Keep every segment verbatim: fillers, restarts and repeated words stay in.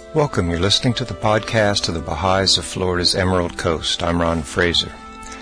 Welcome. You're listening to the podcast of the Baha'is of Florida's Emerald Coast. I'm Ron Fraser.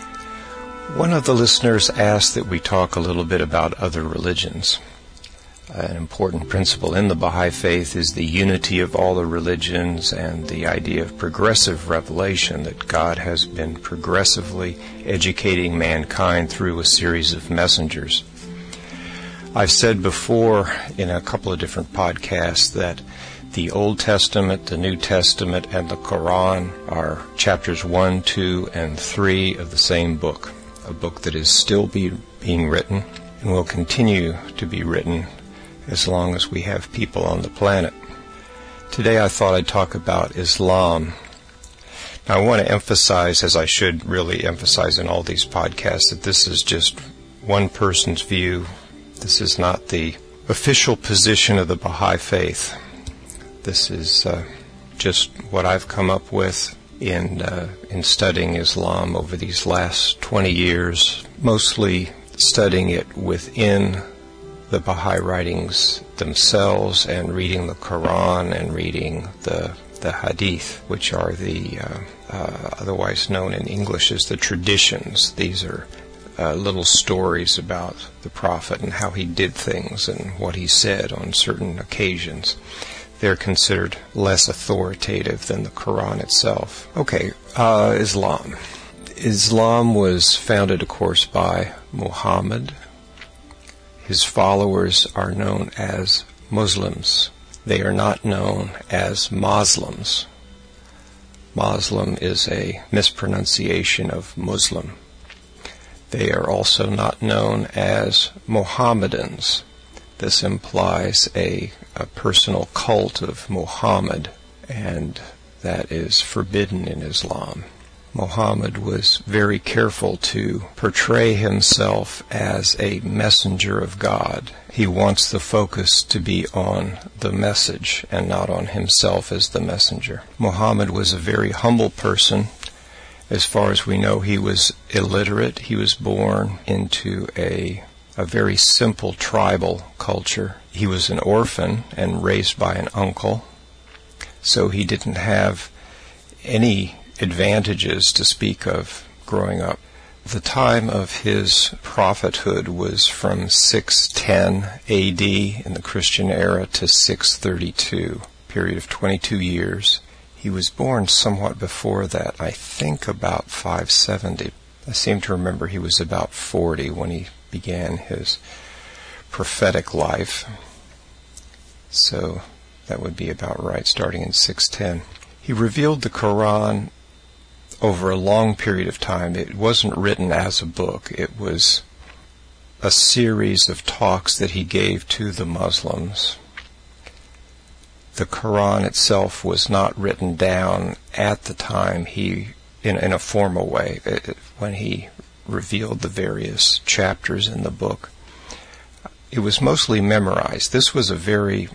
One of the listeners asked that we talk a little bit about other religions. An important principle in the Baha'i faith is the unity of all the religions and the idea of progressive revelation, that God has been progressively educating mankind through a series of messengers. I've said before in a couple of different podcasts that the Old Testament, the New Testament, and the Quran are chapters one, two, and three of the same book, a book that is still be, being written and will continue to be written as long as we have people on the planet. Today I thought I'd talk about Islam. Now I want to emphasize, as I should really emphasize in all these podcasts, that this is just one person's view. This is not the official position of the Baha'i faith. This is uh, just what I've come up with in uh, in studying Islam over these last twenty years, mostly studying it within the Baha'i writings themselves and reading the Quran and reading the the Hadith, which are the uh, uh, otherwise known in English as the traditions. These are uh, little stories about the Prophet and how he did things and what he said on certain occasions. They're considered less authoritative than the Quran itself. Okay, uh, Islam. Islam was founded, of course, by Muhammad. His followers are known as Muslims. They are not known as Muslims. Muslim is a mispronunciation of Muslim. They are also not known as Mohammedans. This implies a, a personal cult of Muhammad, and that is forbidden in Islam. Muhammad was very careful to portray himself as a messenger of God. He wants the focus to be on the message and not on himself as the messenger. Muhammad was a very humble person. As far as we know, he was illiterate. He was born into a a very simple tribal culture. He was an orphan and raised by an uncle, so he didn't have any advantages to speak of growing up. The time of his prophethood was from six ten A D in the Christian era to six thirty-two, a period of twenty-two years. He was born somewhat before that, I think about five seventy. I seem to remember he was about forty when he began his prophetic life. So that would be about right, starting in six ten. He revealed the Quran over a long period of time. It wasn't written as a book. It was a series of talks that he gave to the Muslims. The Quran itself was not written down at the time he, in, in a formal way, it, when he revealed the various chapters in the book. It was mostly memorized. This was a very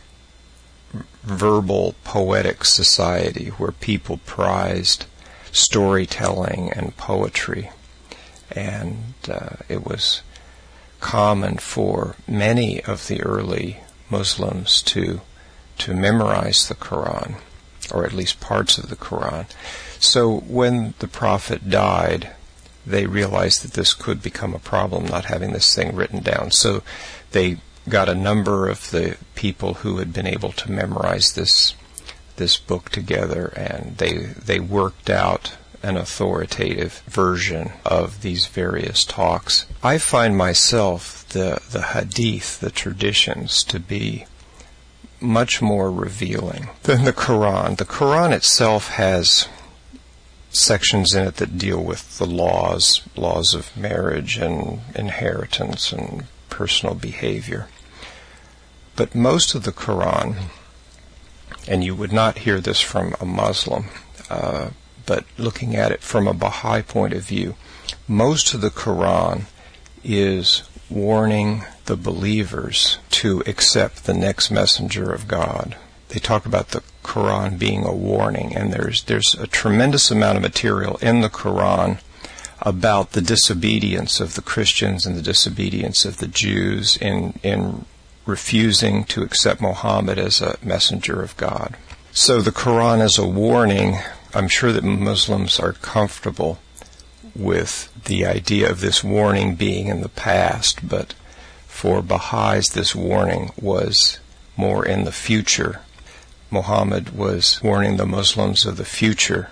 verbal, poetic society where people prized storytelling and poetry. And uh, it was common for many of the early Muslims to to memorize the Quran, or at least parts of the Quran. So when the Prophet died, they realized that this could become a problem, not having this thing written down. So they got a number of the people who had been able to memorize this this book together, and they they worked out an authoritative version of these various talks. I find myself the the hadith, the traditions, to be much more revealing than the Quran. The Quran itself has sections in it that deal with the laws, laws of marriage and inheritance and personal behavior. But most of the Quran, and you would not hear this from a Muslim, uh, but looking at it from a Baha'i point of view, most of the Quran is warning the believers to accept the next messenger of God. They talk about the Quran being a warning, and there's there's a tremendous amount of material in the Quran about the disobedience of the Christians and the disobedience of the Jews in in refusing to accept Muhammad as a messenger of God. So the Quran is a warning. I'm sure that Muslims are comfortable with the idea of this warning being in the past, but for Baha'is this warning was more in the future. Muhammad was warning the Muslims of the future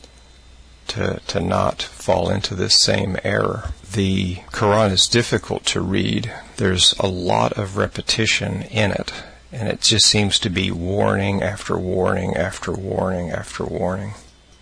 to, to not fall into this same error. The Quran is difficult to read. There's a lot of repetition in it, and it just seems to be warning after warning after warning after warning.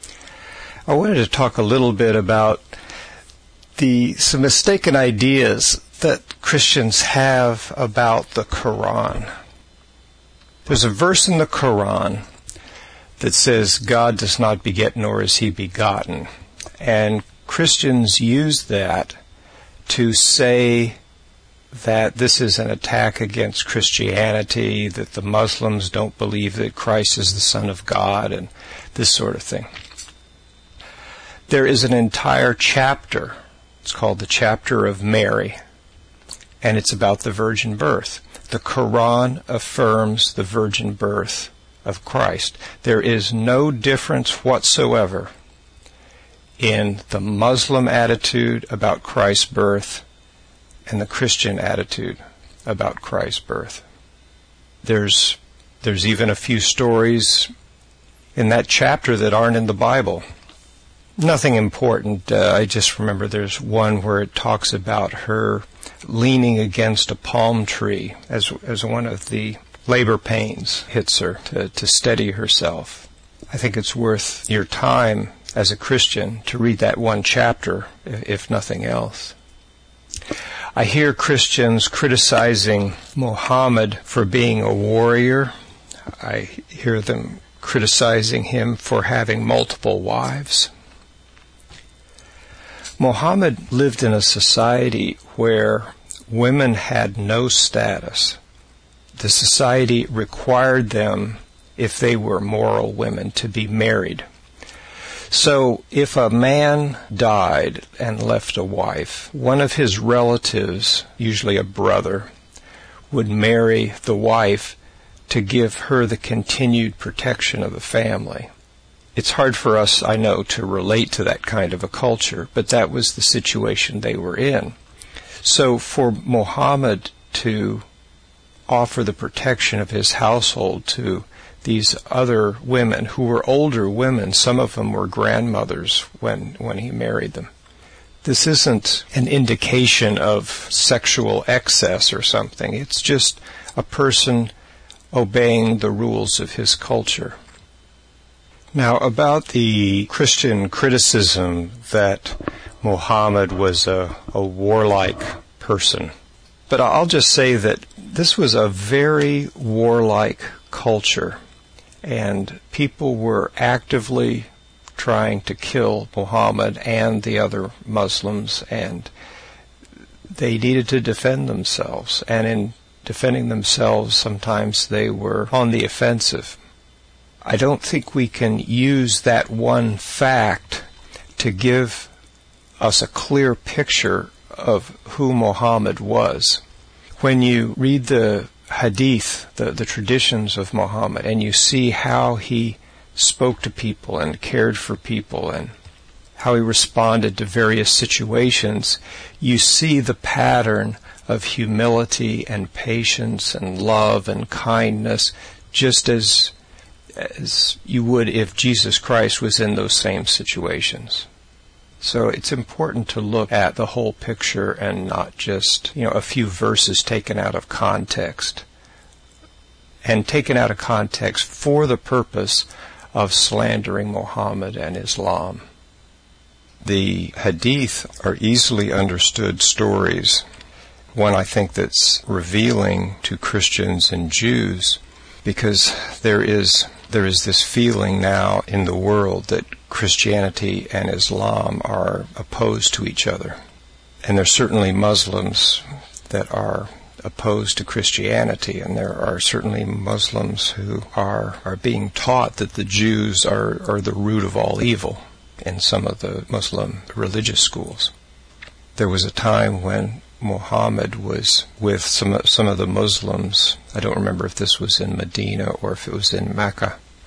I wanted to talk a little bit about the some mistaken ideas that Christians have about the Quran. There's a verse in the Quran that says, God does not beget nor is he begotten. And Christians use that to say that this is an attack against Christianity, that the Muslims don't believe that Christ is the Son of God, and this sort of thing. There is an entire chapter, it's called the chapter of Mary, and it's about the virgin birth. The Quran affirms the virgin birth of Christ. There is no difference whatsoever in the Muslim attitude about Christ's birth and the Christian attitude about Christ's birth. There's there's even a few stories in that chapter that aren't in the Bible. Nothing important. Uh, I just remember there's one where it talks about her leaning against a palm tree as as one of the labor pains hits her to, to steady herself. I think it's worth your time as a Christian to read that one chapter, if nothing else. I hear Christians criticizing Muhammad for being a warrior. I hear them criticizing him for having multiple wives. Muhammad lived in a society where women had no status. The society required them, if they were moral women, to be married. So if a man died and left a wife, one of his relatives, usually a brother, would marry the wife to give her the continued protection of the family. It's hard for us, I know, to relate to that kind of a culture, but that was the situation they were in. So for Muhammad to offer the protection of his household to these other women who were older women, some of them were grandmothers when, when he married them. This isn't an indication of sexual excess or something. It's just a person obeying the rules of his culture. Now, about the Christian criticism that Muhammad was a, a warlike person. But I'll just say that this was a very warlike culture, and people were actively trying to kill Muhammad and the other Muslims, and they needed to defend themselves. And in defending themselves, sometimes they were on the offensive. I don't think we can use that one fact to give us a clear picture of who Muhammad was. When you read the hadith, the, the traditions of Muhammad, and you see how he spoke to people and cared for people and how he responded to various situations, you see the pattern of humility and patience and love and kindness, just as as you would if Jesus Christ was in those same situations. So it's important to look at the whole picture and not just, you know, a few verses taken out of context. And taken out of context for the purpose of slandering Muhammad and Islam. The hadith are easily understood stories. One I think that's revealing to Christians and Jews, because there is there is this feeling now in the world that Christianity and Islam are opposed to each other. And there's certainly Muslims that are opposed to Christianity, and there are certainly Muslims who are, are being taught that the Jews are, are the root of all evil in some of the Muslim religious schools. There was a time when Muhammad was with some some of the Muslims. I don't remember if this was in Medina or if it was in Mecca.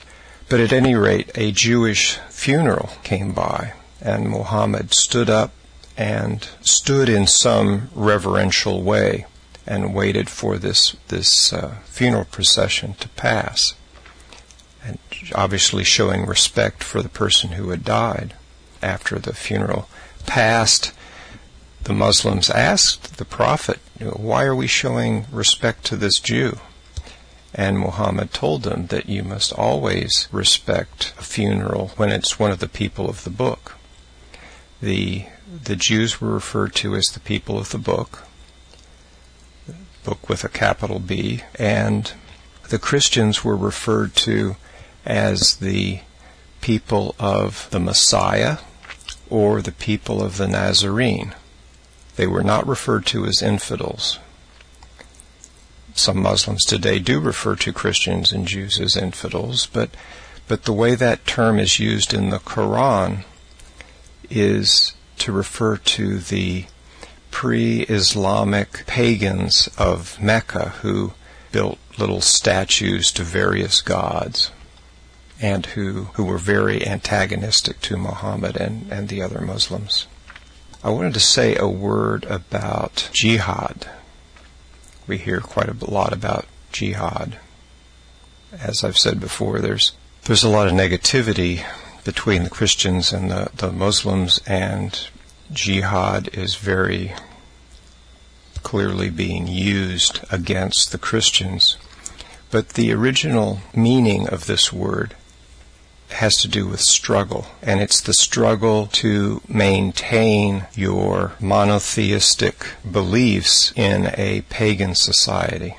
But at any rate, a Jewish funeral came by, and Muhammad stood up and stood in some reverential way and waited for this this uh, funeral procession to pass, and obviously showing respect for the person who had died. After the funeral passed, the Muslims asked the Prophet, "Why are we showing respect to this Jew?" And Muhammad told them that you must always respect a funeral when it's one of the people of the book. The the Jews were referred to as the people of the book, book with a capital B, and the Christians were referred to as the people of the Messiah or the people of the Nazarene. They were not referred to as infidels. Some Muslims today do refer to Christians and Jews as infidels, but but the way that term is used in the Quran is to refer to the pre-Islamic pagans of Mecca who built little statues to various gods and who, who were very antagonistic to Muhammad and, and the other Muslims. I wanted to say a word about jihad. We hear quite a lot about jihad. As I've said before, there's there's a lot of negativity between the Christians and the, the Muslims, and jihad is very clearly being used against the Christians. But the original meaning of this word has to do with struggle, and it's the struggle to maintain your monotheistic beliefs in a pagan society.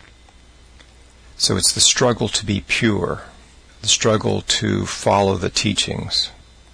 So it's the struggle to be pure, the struggle to follow the teachings.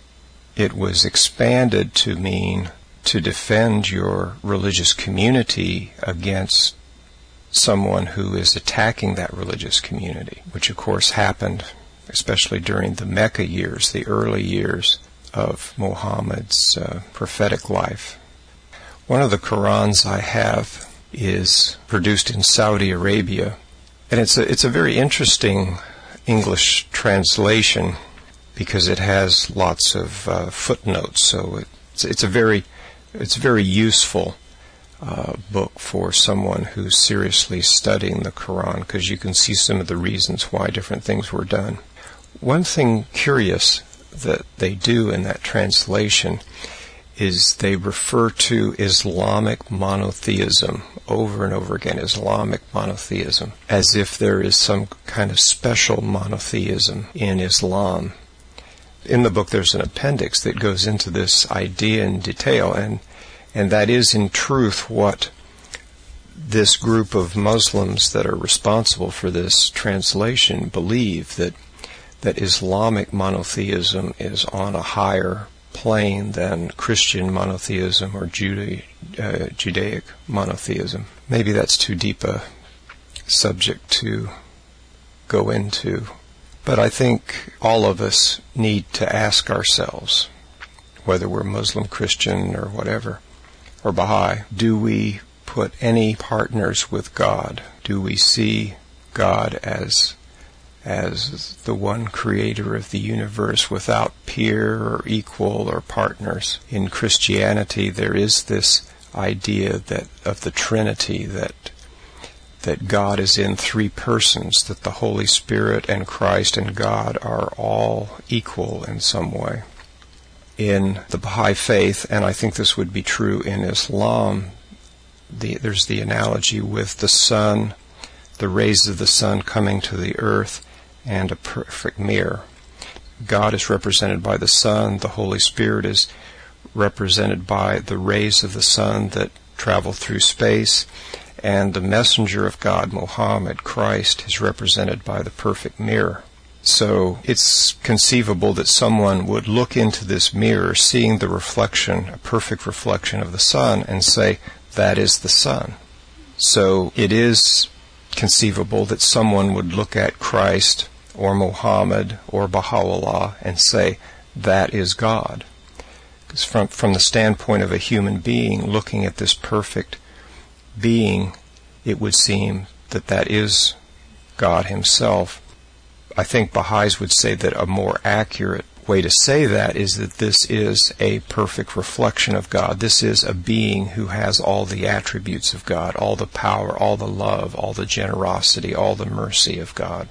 It was expanded to mean to defend your religious community against someone who is attacking that religious community, which of course happened especially during the Mecca years, the early years of Muhammad's uh, prophetic life. One of the Qurans I have is produced in Saudi Arabia, and it's a, it's a very interesting English translation because it has lots of uh, footnotes, so it's, it's a very it's very useful uh, book for someone who's seriously studying the Quran, because you can see some of the reasons why different things were done. One thing curious that they do in that translation is they refer to Islamic monotheism over and over again, Islamic monotheism, as if there is some kind of special monotheism in Islam. In the book there's an appendix that goes into this idea in detail, and and that is in truth what this group of Muslims that are responsible for this translation believe, that that Islamic monotheism is on a higher plane than Christian monotheism or Juda- uh, Judaic monotheism. Maybe that's too deep a subject to go into, but I think all of us need to ask ourselves, whether we're Muslim, Christian, or whatever, or Baha'i, do we put any partners with God? Do we see God as as the one creator of the universe without peer or equal or partners? In Christianity, there is this idea that of the Trinity, that that God is in three persons, that the Holy Spirit and Christ and God are all equal in some way. In the Baha'i faith, and I think this would be true in Islam, the, there's the analogy with the sun, the rays of the sun coming to the earth, and a perfect mirror. God is represented by the sun. The Holy Spirit is represented by the rays of the sun that travel through space. And the messenger of God, Muhammad, Christ, is represented by the perfect mirror. So it's conceivable that someone would look into this mirror, seeing the reflection, a perfect reflection of the sun, and say, that is the sun. So it is conceivable that someone would look at Christ or Muhammad or Baha'u'llah and say, that is God. Because from, from the standpoint of a human being looking at this perfect being, it would seem that that is God himself. I think Baha'is would say that a more accurate way to say that is that this is a perfect reflection of God. This is a being who has all the attributes of God, all the power, all the love, all the generosity, all the mercy of God.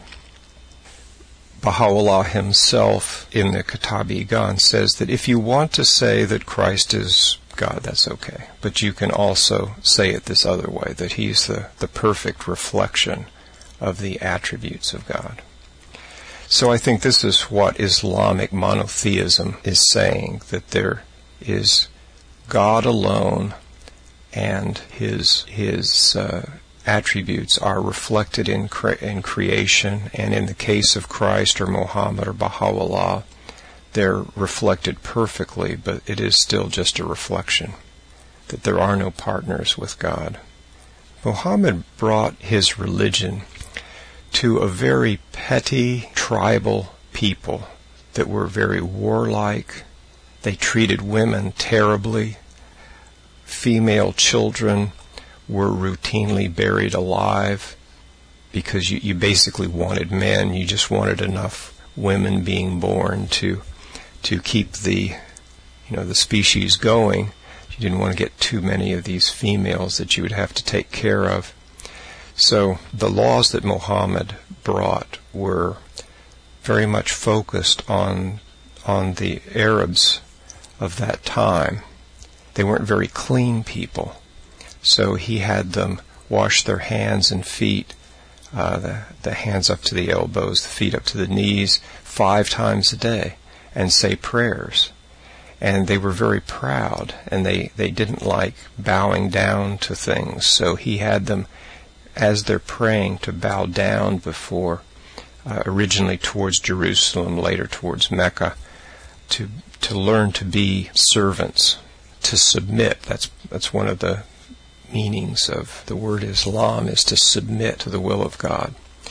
Baha'u'llah himself in the Kitab-i-Iqan says that if you want to say that Christ is God, that's okay. But you can also say it this other way, that he's the, the perfect reflection of the attributes of God. So I think this is what Islamic monotheism is saying, that there is God alone and his his uh, attributes are reflected in cre- in creation, and in the case of Christ or Muhammad or Baha'u'llah, they're reflected perfectly, but it is still just a reflection, that there are no partners with God. Muhammad brought his religion to a very petty, tribal people that were very warlike. They treated women terribly. Female children were routinely buried alive because you, you basically wanted men. You just wanted enough women being born to to keep the you know the species going. You didn't want to get too many of these females that you would have to take care of. So the laws that Muhammad brought were very much focused on on the Arabs of that time. They weren't very clean people. So he had them wash their hands and feet, uh, the, the hands up to the elbows, the feet up to the knees, five times a day, and say prayers. And they were very proud, and they, they didn't like bowing down to things. So he had them, as they're praying, to bow down before, uh, originally towards Jerusalem, later towards Mecca, to to learn to be servants, to submit. That's that's one of the meanings of the word Islam, is to submit to the will of God.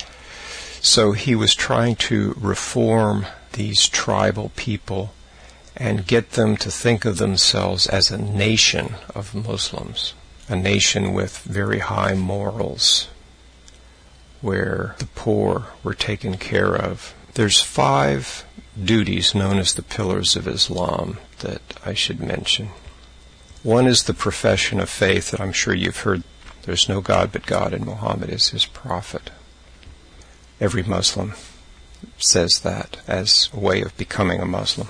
So he was trying to reform these tribal people and get them to think of themselves as a nation of Muslims, a nation with very high morals, where the poor were taken care of. There's five duties known as the pillars of Islam that I should mention. One is the profession of faith that I'm sure you've heard. There's no God but God, and Muhammad is his prophet. Every Muslim says that as a way of becoming a Muslim.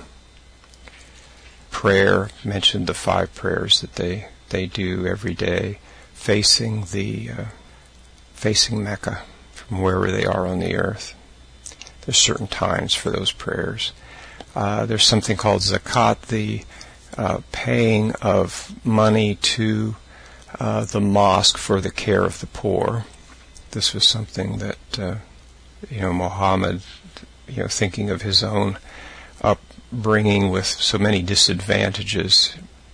Prayer, mentioned the five prayers that they, they do every day, facing the uh, facing Mecca from wherever they are on the earth. There's certain times for those prayers. Uh, there's something called zakat, the uh, paying of money to uh, the mosque for the care of the poor. This was something that uh, you know Muhammad, you know, thinking of his own upbringing with so many disadvantages.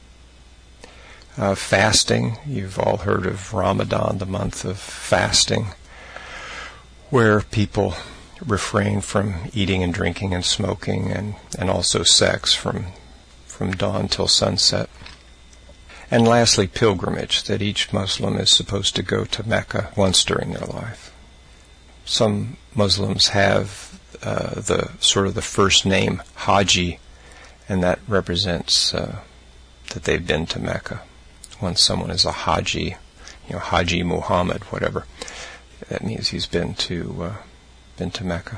Uh, fasting, you've all heard of Ramadan, the month of fasting, where people refrain from eating and drinking and smoking, and, and also sex from from dawn till sunset. And lastly, pilgrimage, that each Muslim is supposed to go to Mecca once during their life. Some Muslims have uh, the sort of the first name Haji, and that represents uh, that they've been to Mecca. When someone is a Haji, you know, Haji Muhammad, whatever, that means he's been to uh, been to Mecca.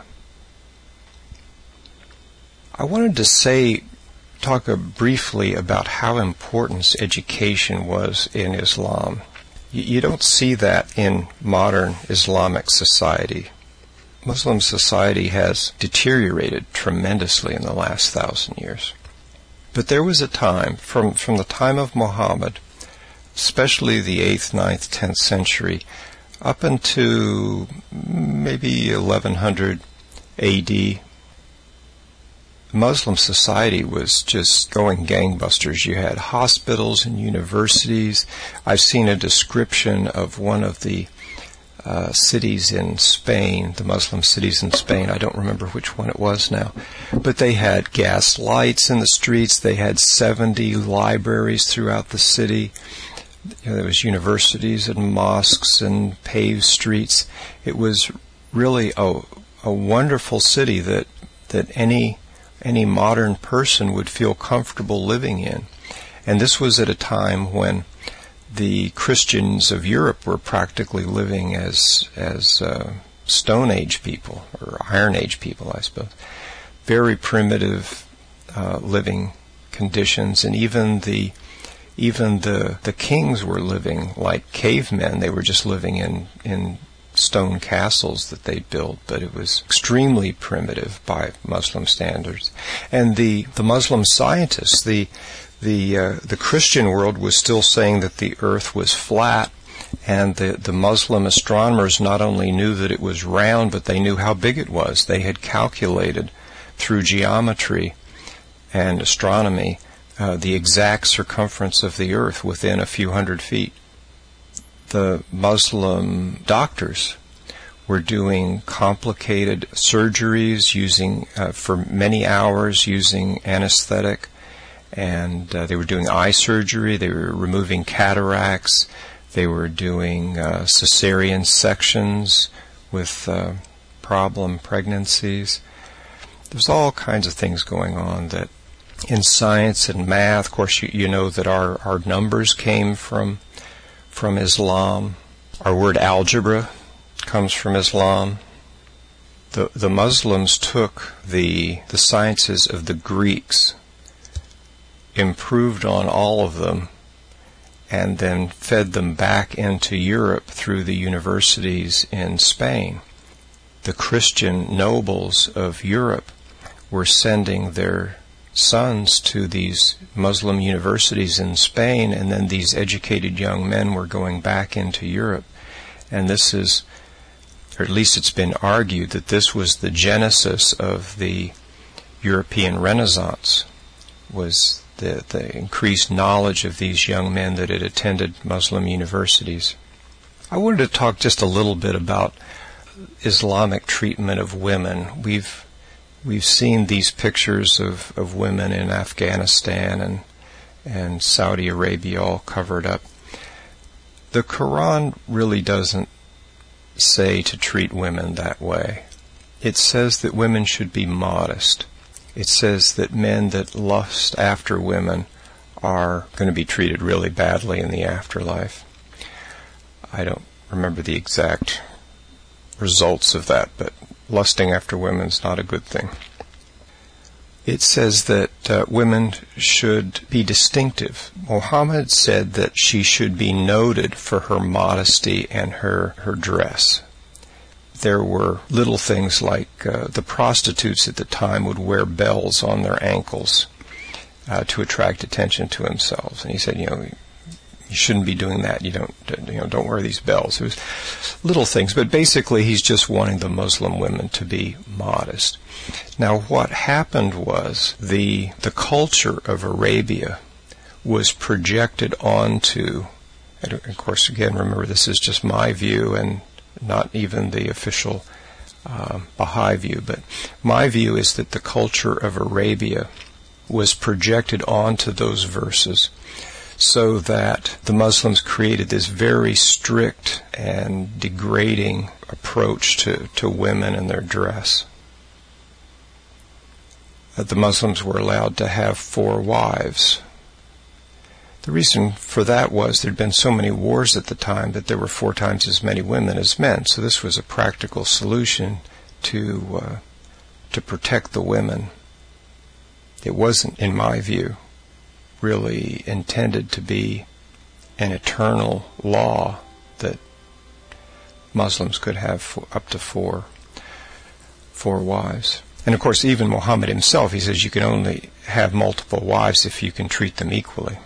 I wanted to say, talk uh, briefly about how important education was in Islam. You, you don't see that in modern Islamic society. Muslim society has deteriorated tremendously in the last thousand years. But there was a time, from, from the time of Muhammad, especially the eighth, ninth, tenth century, up into maybe eleven hundred A D, Muslim society was just going gangbusters. You had hospitals and universities. I've seen a description of one of the uh, cities in Spain, the Muslim cities in Spain. I don't remember which one it was now. But they had gas lights in the streets. They had seventy libraries throughout the city. You know, there was universities and mosques and paved streets. It was really a, a wonderful city that that any any modern person would feel comfortable living in. And this was at a time when the Christians of Europe were practically living as as uh, Stone Age people, or Iron Age people, I suppose. Very primitive uh, living conditions, and even the even the the kings were living like cavemen. They were just living in in stone castles that they built, but it was extremely primitive by Muslim standards. And the the Muslim scientists, the the uh, the Christian world was still saying that the earth was flat, and the the Muslim astronomers not only knew that it was round, but they knew how big it was. They had calculated through geometry and astronomy uh, the exact circumference of the earth within a few hundred feet. The Muslim doctors were doing complicated surgeries using uh, for many hours using anesthetic, and uh, they were doing eye surgery, they were removing cataracts, they were doing uh, cesarean sections with uh, problem pregnancies. There's all kinds of things going on that in science and math. Of course, you, you know that our, our numbers came from from Islam. Our word algebra comes from Islam. The the Muslims took the the sciences of the Greeks, improved on all of them, and then fed them back into Europe through the universities in Spain. The Christian nobles of Europe were sending their sons to these Muslim universities in Spain, and then these educated young men were going back into Europe. And this is, or at least it's been argued, that this was the genesis of the European Renaissance, was the, the increased knowledge of these young men that had attended Muslim universities. I wanted to talk just a little bit about Islamic treatment of women. We've We've seen these pictures of, of women in Afghanistan and and Saudi Arabia all covered up. The Quran really doesn't say to treat women that way. It says that women should be modest. It says that men that lust after women are going to be treated really badly in the afterlife. I don't remember the exact results of that, but lusting after women is not a good thing. It says that uh, women should be distinctive. Muhammad said that she should be noted for her modesty and her, her dress. There were little things like uh, the prostitutes at the time would wear bells on their ankles uh, to attract attention to themselves. And he said, you know, you shouldn't be doing that. You don't, you know, don't wear these bells. It was little things, but basically he's just wanting the Muslim women to be modest. Now, what happened was the the culture of Arabia was projected onto, and of course, again, remember this is just my view and not even the official uh, Baha'i view, but my view is that the culture of Arabia was projected onto those verses, so that the Muslims created this very strict and degrading approach to, to women and their dress. That the Muslims were allowed to have four wives. The reason for that was there had been so many wars at the time that there were four times as many women as men. So this was a practical solution to uh, to protect the women. It wasn't, in my view, really intended to be an eternal law that Muslims could have up to four four wives. And of course, even Muhammad himself, he says you can only have multiple wives if you can treat them equally.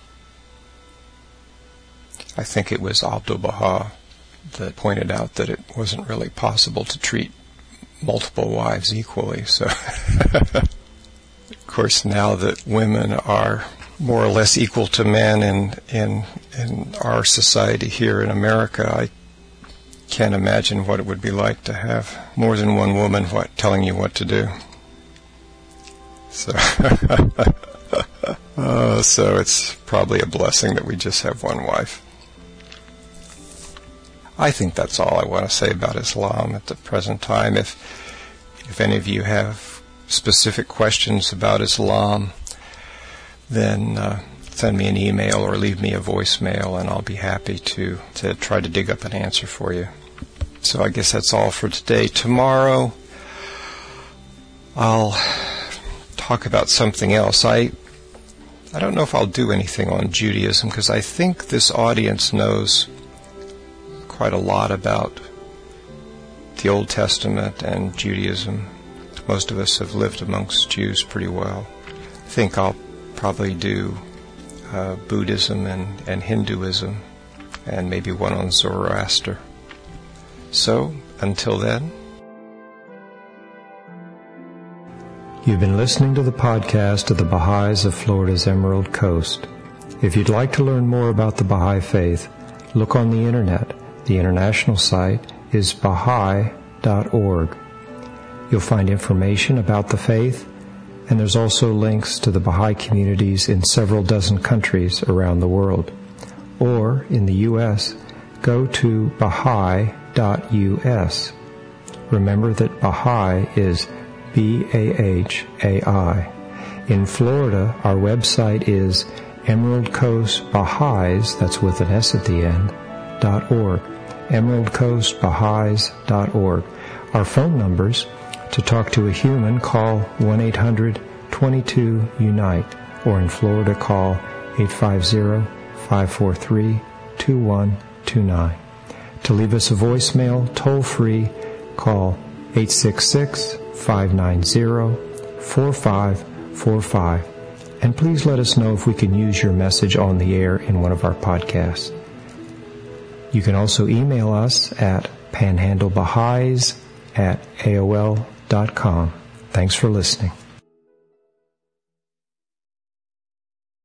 I think it was Abdu'l-Baha that pointed out that it wasn't really possible to treat multiple wives equally. So, of course, now that women are more or less equal to men in in in our society here in America, I can't imagine what it would be like to have more than one woman what, telling you what to do. So, uh, so it's probably a blessing that we just have one wife. I think that's all I want to say about Islam at the present time. If If any of you have specific questions about Islam, then uh, send me an email or leave me a voicemail, and I'll be happy to, to try to dig up an answer for you. So I guess that's all for today. Tomorrow, I'll talk about something else. I I don't know if I'll do anything on Judaism, because I think this audience knows quite a lot about the Old Testament and Judaism. Most of us have lived amongst Jews pretty well. I think I'll probably do uh, Buddhism and, and Hinduism, and maybe one on Zoroaster. So, until then. You've been listening to the podcast of the Baha'is of Florida's Emerald Coast. If you'd like to learn more about the Baha'i Faith, look on the internet. The international site is baha'i dot org. You'll find information about the faith, and there's also links to the Baha'i communities in several dozen countries around the world. Or, in the U S, go to baha'i dot u s. Remember that Baha'i is B A H A I. In Florida, our website is Emerald Coast Baha'is, that's with an S at the end, dot org. Emerald Coast Baha'is dot org. Our phone numbers: to talk to a human, call one eight hundred twenty-two unite, or in Florida, call eight five zero five four three two one two nine. To leave us a voicemail, toll-free, call eight six six five nine zero four five four five. And please let us know if we can use your message on the air in one of our podcasts. You can also email us at panhandlebaha'is at A O L dot com. Thanks for listening.